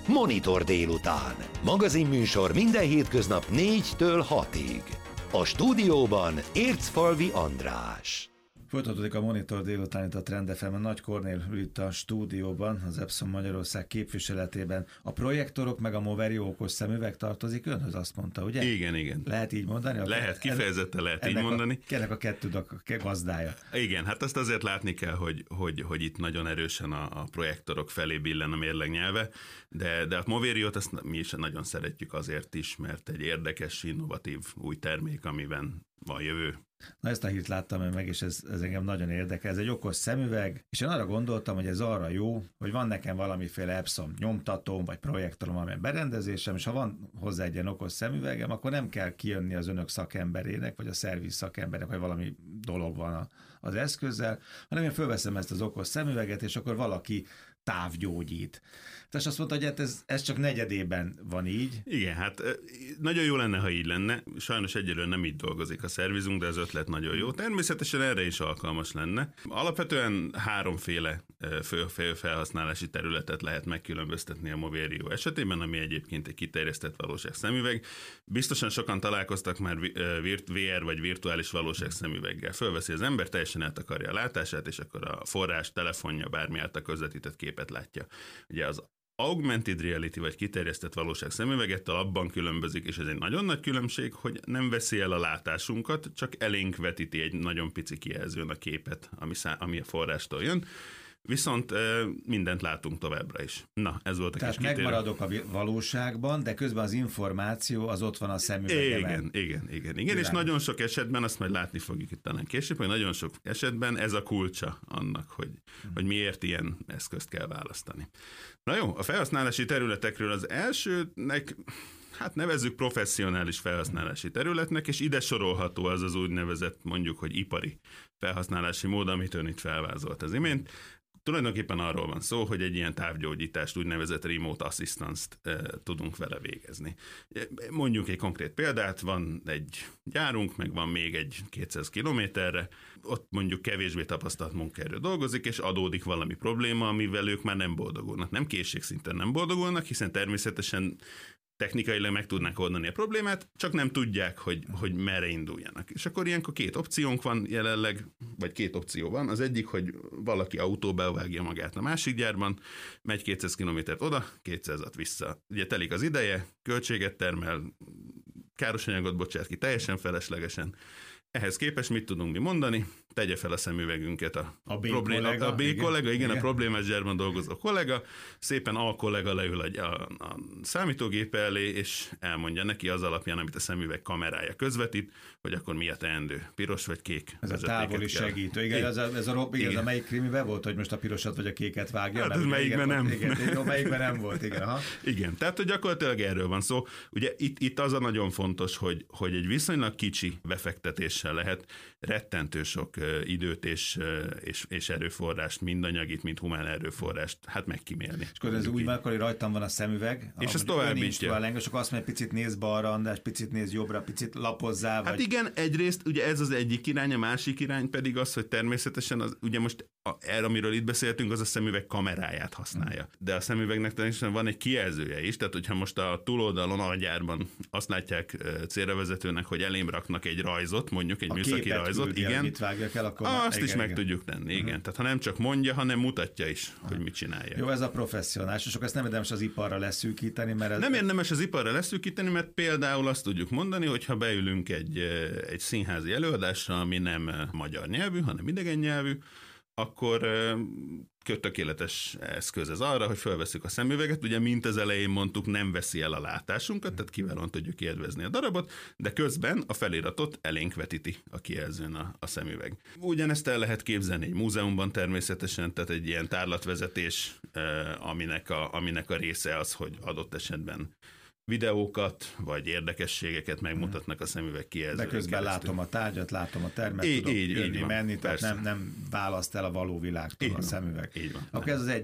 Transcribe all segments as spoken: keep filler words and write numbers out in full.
Monitor délután. Magazinműsor minden hétköznap négytől hatig. A stúdióban Ércfalvi András. Folytatódik a Monitor délután itt a Trend ef em-en. Nagy Kornél ül itt a stúdióban, az Epson Magyarország képviseletében. A projektorok meg a Moverio okos szemüveg tartozik önhöz, azt mondta, ugye? Igen, igen. Lehet így mondani? Lehet, kifejezetten lehet így mondani. A, ennek a kettőnek a gazdája. Igen, hát azt azért látni kell, hogy, hogy, hogy itt nagyon erősen a, a projektorok felé billen a mérleg nyelve, de, de a Moveriót azt mi is nagyon szeretjük azért is, mert egy érdekes, innovatív új termék, amiben van jövő. Na, ezt a hírt láttam meg, és ez, ez engem nagyon érdekel. Ez egy okos szemüveg, és én arra gondoltam, hogy ez arra jó, hogy van nekem valamiféle Epson nyomtatóm, vagy projektorom, amilyen berendezésem, és ha van hozzá egy ilyen okos szemüvegem, akkor nem kell kijönni az önök szakemberének, vagy a szerviz szakembernek, vagy valami dolog van a, az eszközzel, hanem én fölveszem ezt az okos szemüveget, és akkor valaki távgyógyít. Tehát azt mondta, hogy hát ez, ez csak negyedében van így. Igen, hát nagyon jó lenne, ha így lenne. Sajnos egyelőre nem így dolgozik a szervizünk, de az ötlet nagyon jó. Természetesen erre is alkalmas lenne. Alapvetően háromféle fő, fő felhasználási területet lehet megkülönböztetni a Moverio esetében, ami egyébként egy kiterjesztett valóság szemüveg. Biztosan sokan találkoztak már vé er vagy virtuális valóság szemüveggel. Fölveszi az ember, teljesen eltakarja a látását, és akkor a forrás, telefonja, bármi által közvetített képet látja. Ugye az augmented reality vagy kiterjesztett valóság szemüvegettel abban különbözik, és ez egy nagyon nagy különbség, hogy nem veszi el a látásunkat, csak elénk vetíti egy nagyon pici kijelzőn a képet, ami, szá- ami a forrástól jön. Viszont mindent látunk továbbra is. Na, ez volt a Tehát kis kitérő. megmaradok a valóságban, de közben az információ az ott van a szemüvegemen. Igen, igen, igen. igen. És nagyon sok esetben, azt majd látni fogjuk itt talán később, hogy nagyon sok esetben ez a kulcsa annak, hogy, hmm. hogy miért ilyen eszközt kell választani. Na jó, a felhasználási területekről az elsőnek, hát nevezzük professzionális felhasználási területnek, és ide sorolható az az úgynevezett, mondjuk, hogy ipari felhasználási mód, amit ön itt felvázolt az imént. Tulajdonképpen arról van szó, hogy egy ilyen távgyógyítást, úgynevezett remote assistance-t e, tudunk vele végezni. Mondjuk egy konkrét példát, van egy gyárunk, meg van még egy kétszáz kilométerre, ott mondjuk kevésbé tapasztalt munkaerő dolgozik, és adódik valami probléma, amivel ők már nem boldogulnak. Nem készségszinten nem boldogulnak, hiszen természetesen technikailag meg tudnák oldani a problémát, csak nem tudják, hogy, hogy merre induljanak. És akkor ilyenkor két opciónk van jelenleg, vagy két opció van. Az egyik, hogy valaki autóba vágja magát a másik gyárban, megy kétszáz kilométert oda, kétszázat vissza. Ugye telik az ideje, költséget termel, károsanyagot bocsát ki teljesen feleslegesen. Ehhez képest mit tudunk mi mondani? Tegye fel a szemüvegünket a, a B problém, kollega, a B igen, kollega, igen, igen, a problémás gyárban dolgozó kollega, szépen A kollega leül a, a, a számítógép elé, és elmondja neki az alapján, amit a szemüveg kamerája közvetít, hogy akkor mi a teendő, piros vagy kék. Ez a távoli segítő. Igen, ez a, ez a, Rob, igen, igen. Ez a melyik krimiben volt, hogy most a pirosat vagy a kéket vágja? Hát ez melyikben nem. Igen, igen, melyikben nem volt, igen. Aha. Igen, tehát hogy gyakorlatilag erről van szó. Ugye itt, itt az a nagyon fontos, hogy, hogy egy viszonylag kicsi befektetéssel lehet rettentő sok időt és, és, és erőforrást, mind anyagit, mind humán erőforrást, hát megkímélni. És akkor ez úgy van, akkor rajtam van a szemüveg, és ez továbbítja. És akkor azt mondja, picit néz balra, András, picit néz jobbra, picit lapozzál. Hát vagy... igen, egyrészt ugye ez az egyik irány, a másik irány pedig az, hogy természetesen az, ugye most a, erre, amiről itt beszéltünk, az a szemüveg kameráját használja. De a szemüvegnek természetesen van egy kijelzője is, tehát hogyha most a túloldalon a gyárban azt látják célravezetőnek, hogy elém raknak egy rajzot, mondjuk egy a műszaki rajzot, igen, mit vágjak el, akkor azt igen, is meg igen. tudjuk tenni, igen. Uh-huh. Tehát ha nem csak mondja, hanem mutatja is, uh-huh. hogy mit csinálja. Jó, ez a professzionális, és akkor ezt nem érdemes az iparra leszűkíteni, mert... Ez... Nem érdemes az iparra leszűkíteni, mert például azt tudjuk mondani, hogy ha beülünk egy, egy színházi előadásra, ami nem magyar nyelvű, hanem idegen nyelvű, akkor tökéletes eszköz ez arra, hogy felveszünk a szemüveget, ugye mint az elején mondtuk, nem veszi el a látásunkat, tehát kiválóan tudjuk élvezni a darabot, de közben a feliratot elénk vetíti a kijelzőn a, a szemüveg. Ugyanezt el lehet képzelni egy múzeumban természetesen, tehát egy ilyen tárlatvezetés, aminek a, aminek a része az, hogy adott esetben videókat, vagy érdekességeket megmutatnak a szemüveg kijelzőjén. De közben keresztül. Látom a tárgyat, látom a termet, így, tudok így, jönni, így van, menni, persze. tehát nem, nem választ el a való világtól így a szemüveg. Így van. Akkor ez az egyik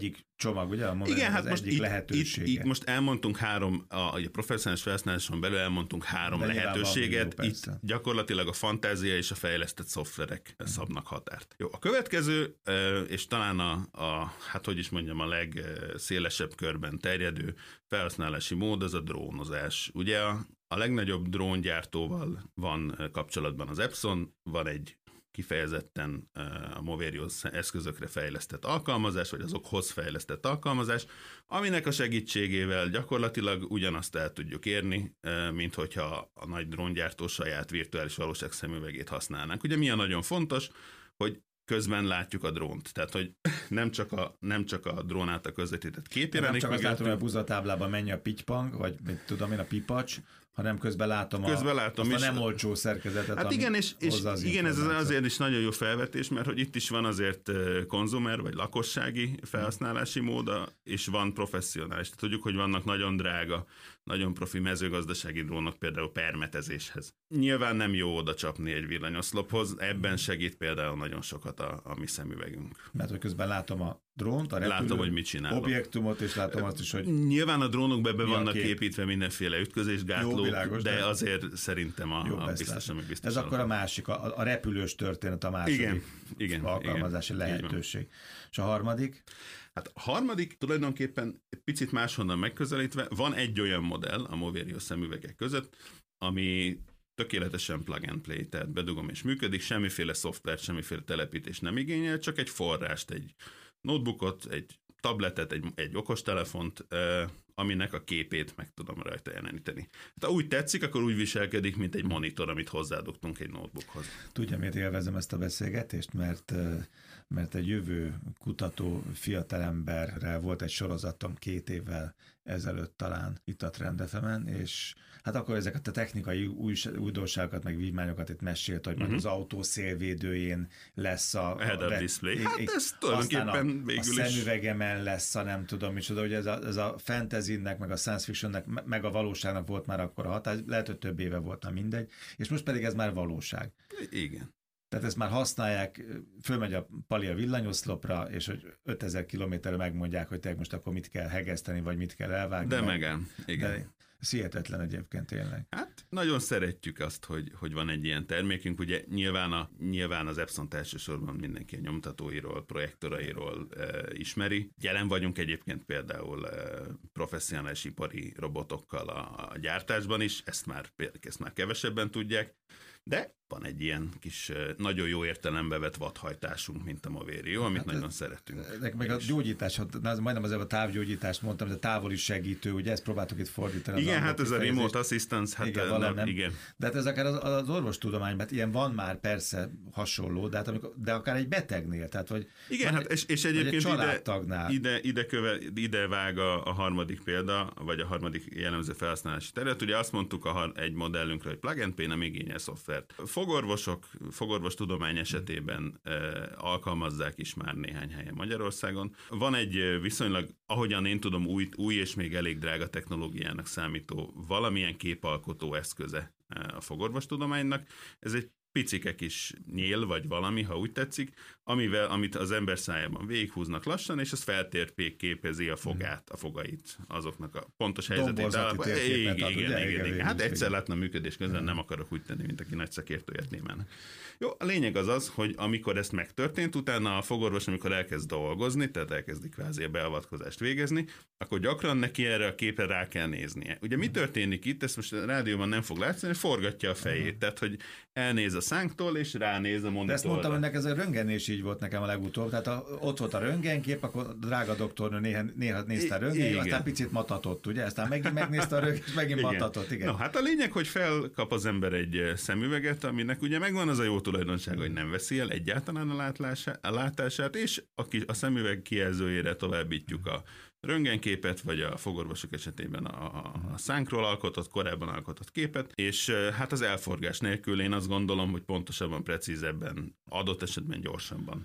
csomag, ugye? A Igen, hát az most egyik itt, lehetősége. itt, itt most elmondtunk három, a, a professzionális felhasználáson belül elmondtunk három De lehetőséget, jó, itt gyakorlatilag a fantázia és a fejlesztett szoftverek hmm. szabnak határt. Jó, a következő, és talán a, a, hát hogy is mondjam, a legszélesebb körben terjedő felhasználási mód az a drónozás. Ugye a, a legnagyobb dróngyártóval van kapcsolatban az Epson, van egy kifejezetten a Moverio eszközökre fejlesztett alkalmazás, vagy azokhoz fejlesztett alkalmazás, aminek a segítségével gyakorlatilag ugyanazt el tudjuk érni, mint hogyha a nagy dróngyártó saját virtuális valóság szemüvegét használnánk. Ugye mi a nagyon fontos, hogy közben látjuk a drónt. Tehát, hogy nem csak a, nem csak a drón által közvetített kép jelenik. Nem csak azt látom, hogy a buzatáblában menj a pitypang, vagy mit tudom én, a pipacs, hanem közben látom, közben a, látom azt is. a nem olcsó szerkezetet. Hát igen, és, és az igen, ez azért is nagyon jó felvetés, mert hogy itt is van azért konzumer vagy lakossági felhasználási móda, és van professzionális. Tudjuk, hogy vannak nagyon drága, nagyon profi mezőgazdasági drónok, például permetezéshez. Nyilván nem jó oda csapni egy villanyoszlophoz, ebben segít például nagyon sokat a, a mi szemüvegünk. Mert hogy közben látom a drónt, a repülő, látom, hogy mit csinál. Objektumot, és látom azt is, hogy... Nyilván a drónokban be vannak építve mindenféle ütközésgátlók, világos, de, de azért szerintem a, a biztos, ami biztos. Ez akkor a másik, a, a repülős történet a második igen, igen, alkalmazási igen, lehetőség. És a harmadik? Hát a harmadik tulajdonképpen picit máshonnan megközelítve, van egy olyan modell a Moverio szemüvegek között, ami tökéletesen plug and play, tehát bedugom és működik, semmiféle szoftvert, semmiféle telepítés nem igényel, csak egy forrást, egy notebookot, egy tabletet, egy, egy okostelefont, eh, aminek a képét meg tudom rajta jeleníteni. Hát, ha úgy tetszik, akkor úgy viselkedik, mint egy monitor, amit hozzádugtunk egy notebookhoz. Tudja, miért élvezem ezt a beszélgetést? Mert, mert egy jövő kutató fiatalemberrel volt egy sorozatom két évvel ezelőtt talán itt a Trend ef emen, és hát akkor ezeket a technikai új, újdonságokat, meg vívmányokat itt mesélt, hogy uh-huh. majd az autó szélvédőjén lesz a... a head-up display. Hát ez tulajdonképpen végül is... A szemüvegemen lesz a nem tudom micsoda, hogy ez a, ez a fantasynek, meg a science fictionnek, meg a valóságnak volt már akkor a hatás, lehet, hogy több éve volt, már mindegy, és most pedig ez már valóság. Igen. Tehát ezt már használják, fölmegy a pali a villanyoszlopra, és hogy ötezer kilométerre megmondják, hogy te most akkor mit kell hegeszteni, vagy mit kell elvágni. De megem, igen. De ez hihetetlen egyébként tényleg. Hát nagyon szeretjük azt, hogy, hogy van egy ilyen termékünk. Ugye nyilván, a, nyilván az Epson elsősorban mindenki a nyomtatóiról, projektorairól e, ismeri. Jelen vagyunk egyébként például e, professzionális ipari robotokkal a, a gyártásban is, ezt már, ezt már kevesebben tudják. De van egy ilyen kis, nagyon jó értelembe vett vadhajtásunk, mint a Moverio, amit hát nagyon ez, szeretünk. Meg a gyógyítás, majdnem azért a távgyógyítást mondtam, de távoli segítő, ugye ezt próbáltuk itt fordítani. Igen, hát ez a remote assistance, hát igen, nem, nem. igen. De hát ez akár az, az orvostudományban, hát ilyen van már persze hasonló, de, hát amikor, de akár egy betegnél, tehát hogy igen, hát és, és egyébként ide, ide, ide, köve, ide vág a, a harmadik példa, vagy a harmadik jellemző felhasználási terület. Ugye azt mondtuk a, egy modellünkre, hogy plug and play nem igényel szoftvert. Fogorvosok, fogorvostudomány esetében e, alkalmazzák is már néhány helyen Magyarországon. Van egy viszonylag, ahogyan én tudom, új, új és még elég drága technológiának számító valamilyen képalkotó eszköze a fogorvostudománynak. Ez egy picike kis nyél, vagy valami, ha úgy tetszik, amivel, amit az ember szájában végighúznak lassan, és az feltérképezi a fogát, a fogait, azoknak a pontos helyzetét. Igen, igen, igen, igen, igen. Hát egyszer látna működés közben, nem akarok úgy tenni, mint aki nagy szakértőjét némának. Jó, a lényeg az az, hogy amikor ezt megtörtént, utána a fogorvos, amikor elkezd dolgozni, tehát elkezdi kvázi a beavatkozást végezni, akkor gyakran neki erre a képre rá kell néznie. Ugye mi történik itt, ezt most a rádióban nem fog látszani, forgatja a fejét, tehát hogy elnéz a szánktól, és ránéz a monitorra. De ezt mondtam, hogy neked ez a röntgen is így volt nekem a legutóbb, tehát a, ott volt a röntgenkép, akkor a drága doktornő néha, néha nézte a röntgen, aztán picit matatott, ugye? Aztán megint megnézte a röntgen, és megint igen. matatott, igen. No, hát a lényeg, hogy felkap az ember egy szemüveget, aminek ugye megvan az a jó tulajdonság, hogy nem veszi el egyáltalán a, látlását, a látását, és a, kis, a szemüveg kijelzőjére továbbítjuk a röntgenképet, vagy a fogorvosok esetében a, a, a szánkról alkotott, korábban alkotott képet, és hát az elforgás nélkül én azt gondolom, hogy pontosabban, precízebben, adott esetben gyorsabban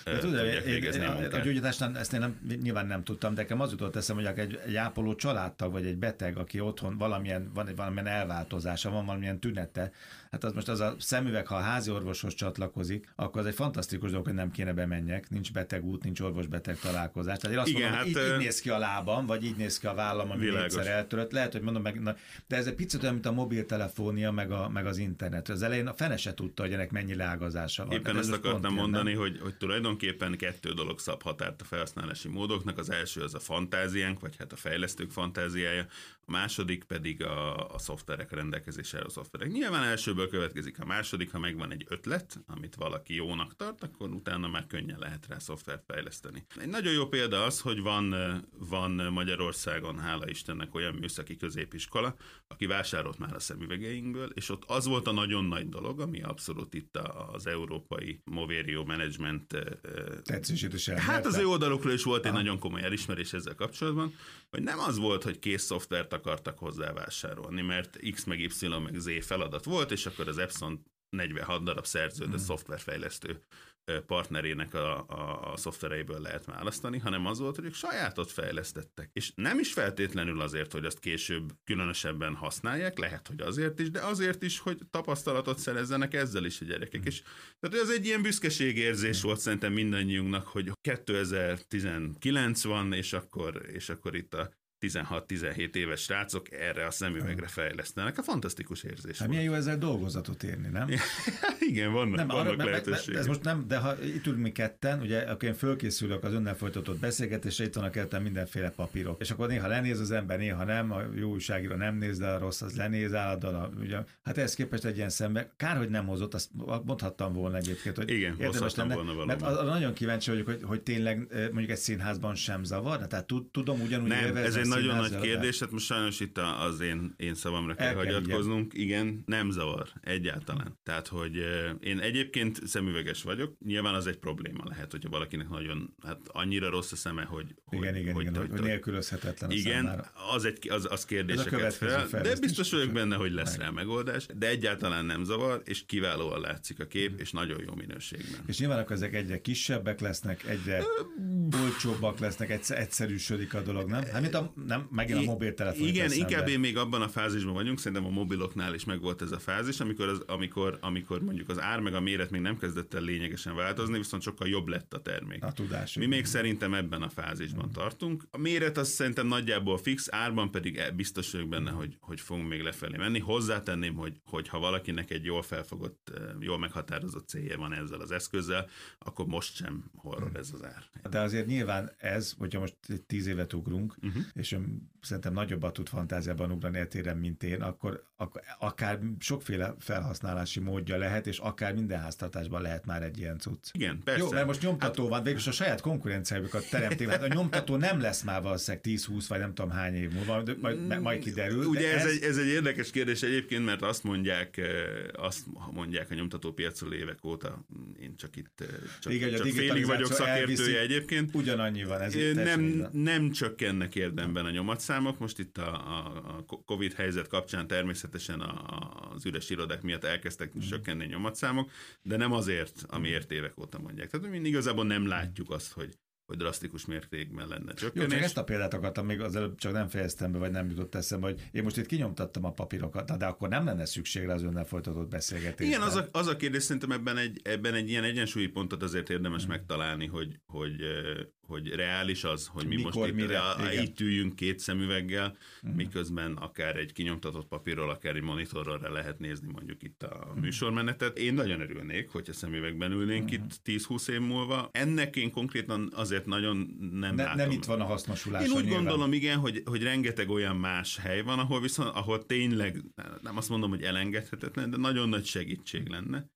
De tudod, én, a gyógyításnál ezt én nem, nyilván nem tudtam, de nekem az jutott eszem, hogy egy, egy ápoló családtag, vagy egy beteg, aki otthon valamilyen, van egy valamilyen elváltozása, van valamilyen tünete, hát az most az a szemüveg, ha a házi orvoshoz csatlakozik, akkor az egy fantasztikus dolog, hogy nem kéne bemenjek, nincs betegút, nincs orvos-beteg találkozás. Tehát én azt Igen, mondom, hát, így, így néz ki a lábam, vagy így néz ki a vállam, ami egyszer eltörött. Lehet, hogy mondom meg, na, de ez egy picit olyan, mint a mobiltelefónia, meg, a, meg az internet. Az elején a fene se tudta, hogy ennek mennyi leágazása van. Éppen ezt akartam mondani, hogy, hogy tulajdonképpen kettő dolog szab határt a felhasználási módoknak. Az első az a fantáziánk, vagy hát a fejlesztők fantáziája, a második pedig a, a szoftverek rendelkezésére a szoftverek. Nyilván elsőből következik a második, ha megvan egy ötlet, amit valaki jónak tart, akkor utána már könnyen lehet rá szoftvert fejleszteni. Egy nagyon jó példa az, hogy van, van Magyarországon, hála Istennek, olyan műszaki középiskola, aki vásárolt már a szemüvegeinkből, és ott az volt a nagyon nagy dolog, ami abszolút itt az európai Moverio Management tetszésítősen. Hát az ő oldalukról is volt egy Aha. nagyon komoly elismerés ezzel kapcsolatban, hogy nem az volt, hogy kész szoftvert akartak hozzá vásárolni, mert X meg Y meg Z feladat volt, és akkor az Epson negyvenhat darab szerződött hmm. szoftverfejlesztő partnerének a, a, a szoftvereiből lehet választani, hanem az volt, hogy ők sajátot fejlesztettek. És nem is feltétlenül azért, hogy azt később különösebben használják, lehet, hogy azért is, de azért is, hogy tapasztalatot szerezzenek ezzel is a gyerekek. Mm. És tehát ez egy ilyen büszkeségérzés mm. volt szerintem mindannyiunknak, hogy kétezer-tizenkilenc van, és akkor, és akkor itt a tizenhat-tizenhét éves srácok erre a szemüvegre fejlesztenek. A fantasztikus érzés. Hát milyen jó ezzel dolgozatot érni, nem? Igen, vannak, nem, vannak arra, lehetőségek. Ez most nem, de ha itt ülünk mi ketten, ugye, akkor én fölkészülök az önnel folytatott beszélgetésre, itt vannak előttem mindenféle papírok. És akkor néha lenéz az ember, néha nem, a jó újságíró nem néz, de a rossz az lenéz állandóan. Ugye, hát ehhez képest egy ilyen szembe, kár, hogy nem hozott, azt mondhattam volna egyébként, hogy igen, érdemes lenne, volna valami. Mert az, nagyon kíváncsi vagyok, hogy, hogy tényleg mondjuk egy színházban sem zavarna, tehát tudom ugyanúgy élvezni. Nagyon nagy kérdés, hát most sajnos itt az én, én szavamra kell El hagyatkoznunk. Igen. igen, nem zavar egyáltalán. Tehát, hogy én egyébként szemüveges vagyok, nyilván az egy probléma lehet, hogyha valakinek nagyon, hát annyira rossz a szeme, hogy... Igen, hogy, igen, hogy, igen, hogy, hogy nélkülözhetetlen a igen, számára. az, egy, az, az kérdéseket fel, de biztos vagyok benne, hogy lesz rá megoldás, de egyáltalán nem zavar, és kiválóan látszik a kép, és nagyon jó minőségben. És nyilván akkor ezek egyre kisebbek lesznek, egyre olcsóbbak lesznek, egyszerűsödik a dolog, nem? Hát mint a nem, megint a mobiltelefon. Igen, inkább én még abban a fázisban vagyunk, szerintem a mobiloknál is megvolt ez a fázis, amikor, az, amikor, amikor mondjuk az ár meg a méret még nem kezdett el lényegesen változni, viszont sokkal jobb lett a termék. A tudás. Mi még szerintem ebben a fázisban mm. tartunk. A méret az szerintem nagyjából fix, árban pedig biztos vagyok benne, hogy, hogy fogunk még lefelé menni. Hozzátenném, hogy, hogy ha valakinek egy jól felfogott, jól meghatározott célja van ezzel az eszközzel, akkor most sem horror mm. ez az ár. De azért nyilván ez, hogyha most tíz évet ugrunk, uh-huh. és szerintem nagyobbat tud fantáziában ugrani eltérem, mint én, akkor, akkor akár sokféle felhasználási módja lehet, és akár minden háztartásban lehet már egy ilyen cucc. Igen, persze. Jó, mert most nyomtató hát... van, végülis a saját konkurenciájukat teremték, hát a nyomtató nem lesz már valószínűleg tíz-húsz vagy nem tudom hány év múlva, majd, majd kiderül. Ugye ez, ez, egy, ez egy érdekes kérdés egyébként, mert azt mondják, azt mondják a nyomtatópiacról évek óta, én csak itt csak, igen, csak félig vagyok szakértője egyébként. Ugyanannyi van. Ez nem, nem csökkennek érdemben a nyomatszámok, most itt a, a, a Covid helyzet kapcsán természetesen a, az üres irodák miatt elkezdtek mm. csökkenni a nyomatszámok, de nem azért, amiért évek óta mondják. Tehát mi igazából nem látjuk azt, hogy hogy drasztikus mértékben lenne csökkenés. Jó, csak ezt a példát akartam, még az előbb csak nem fejeztem be, vagy nem jutott eszembe, hogy én most itt kinyomtattam a papírokat, de akkor nem lenne szükség rá az önnel folytatott beszélgetésben. Igen, az a, az a kérdés, szerintem ebben egy, ebben egy ilyen egyensúlyi pontot azért érdemes hmm. megtalálni, hogy, hogy, hogy reális az, hogy mi Mikor, most itt, rá, itt üljünk két szemüveggel, hmm. miközben akár egy kinyomtatott papírról, akár egy monitorról rá lehet nézni mondjuk itt a hmm. műsormenetet. Én nagyon örülnék, hogyha szemüvegben ülnénk hmm. itt tíz-húsz év múlva. Ennek én konkrétan azért nagyon nem ne, látom. Nem itt van a hasznosulás. Én úgy nyilván. gondolom, igen, hogy, hogy rengeteg olyan más hely van, ahol viszont, ahol tényleg, nem azt mondom, hogy elengedhetetlen, de nagyon nagy segítség lenne,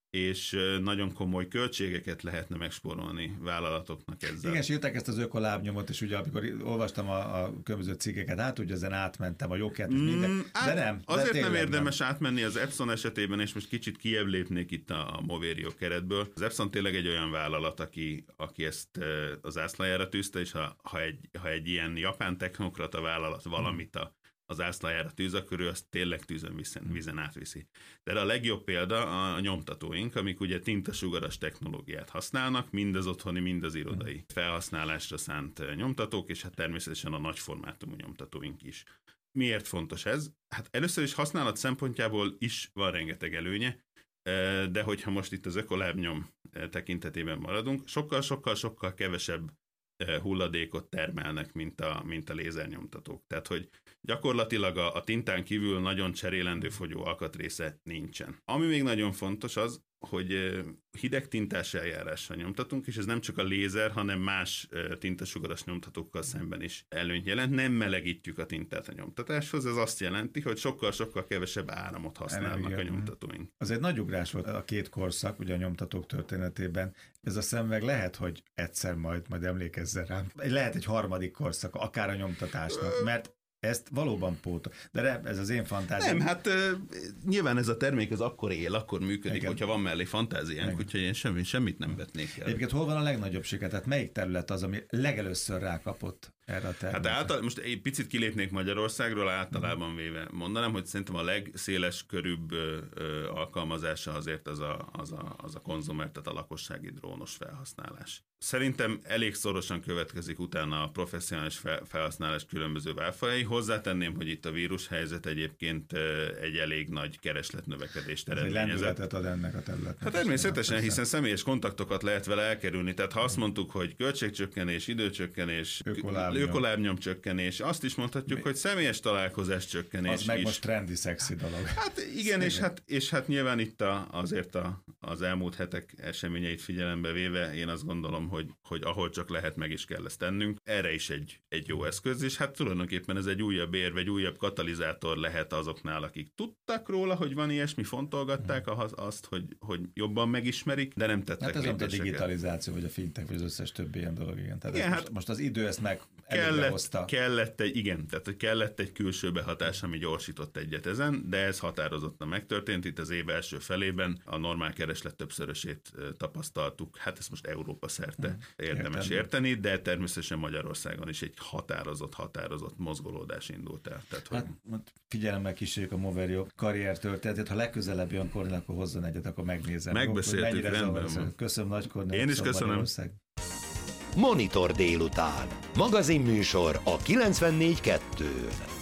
és nagyon komoly költségeket lehetne megspórolni vállalatoknak ezzel. Igen, és írták ezt az ökolábnyomot, és ugye amikor olvastam a, a különböző cikkeket, hát ugye ezen átmentem a jogket, mm, minden, de nem. Azért de nem érdemes nem. átmenni az Epson esetében, és most kicsit kijebb lépnék itt a, a Moverio keretből. Az Epson tényleg egy olyan vállalat, aki, aki ezt az zászlajára tűzte, és ha, ha, egy, ha egy ilyen japán technokrata vállalat valamit a az ászlajára tűz, akkor ő azt tényleg tűzön vízen, vízen átviszi. De a legjobb példa a nyomtatóink, amik ugye tintasugaras technológiát használnak, mind az otthoni, mind az irodai felhasználásra szánt nyomtatók, és hát természetesen a nagyformátumú nyomtatóink is. Miért fontos ez? Hát először is használat szempontjából is van rengeteg előnye, de hogyha most itt az ökolábnyom tekintetében maradunk, sokkal-sokkal-sokkal kevesebb hulladékot termelnek, mint a, mint a lézernyomtatók. Tehát, hogy gyakorlatilag a, a tintán kívül nagyon cserélendő fogyó alkatrésze nincsen. Ami még nagyon fontos az, hogy hideg tintás eljárással nyomtatunk, és ez nem csak a lézer, hanem más tintasugaras nyomtatókkal szemben is előnyt jelent. Nem melegítjük a tintát a nyomtatáshoz, ez azt jelenti, hogy sokkal-sokkal kevesebb áramot használnak a nyomtatóink. Az egy nagy ugrás volt a két korszak, ugye a nyomtatók történetében. Ez a szemüveg lehet, hogy egyszer majd, majd emlékezzen rám. Lehet egy harmadik korszak, akár a nyomtatásnak, mert ezt valóban pótol. De ez az én fantáziám. Nem, hát uh, nyilván ez a termék az akkor él, akkor működik, igen, hogyha van mellé fantáziánk, úgyhogy én semmi, semmit nem vetnék el. Egyébként hol van a legnagyobb siker? Tehát melyik terület az, ami legelőször rákapott erre a területre? Hát által, most egy picit kilépnék Magyarországról, általában véve mondanám, hogy szerintem a legszéles körűbb ö, ö, alkalmazása azért az a, az, a, az a konzumer, tehát a lakossági drónos felhasználás. Szerintem elég szorosan következik utána a professzionális felhasználás különböző válfajai. Hozzátenném, hogy itt a vírushelyzet egyébként egy elég nagy keresletnövekedést eredményezett. Lendületet ad ennek a területnek. Hát természetesen, hiszen személyes kontaktokat lehet vele elkerülni. Tehát ha azt mondtuk, hogy költségcsökkenés, időcsökkenés, ökolábnyom csökkenés, azt is mondhatjuk, Mi? hogy személyes találkozás csökkenés az meg is. most trendi, szexi dolog. Hát igen, és hát, és hát nyilván itt a, azért a, az elmúlt hetek eseményeit figyelembe véve, én azt gondolom, hogy, hogy ahol csak lehet, meg is kell ezt tennünk. Erre is egy, egy jó eszköz, és hát tulajdonképpen ez egy újabb érv, egy újabb katalizátor lehet azoknál, akik tudtak róla, hogy van ilyesmi, fontolgatták azt, hogy, hogy jobban megismerik, de nem tettek hát ez a digitalizáció, vagy a fintech, vagy az összes többi ilyen dolog, igen. Tehát igen, most, hát most az idő ezt meg kellett, kellett egy, igen, tehát kellett egy külső behatás, ami gyorsított egyet ezen, de ez határozottan megtörtént. Itt az év első felében a normál kereslet többszörösét tapasztaltuk. Hát ezt most Európa szerte hmm. érdemes Értem. érteni, de természetesen Magyarországon is egy határozott, határozott mozgolódás indult el. Tehát, hát, hogy... figyelemmel kísérjük a Moverio karrier történetét, ha legközelebb jön Kornél, akkor hozzon egyet, akkor megnézem. Megbeszéltük, rendben. Köszönöm, Nagy Kornél. Én is köszönöm. Monitor délután. Magazinműsor a kilencvennégy kettőn.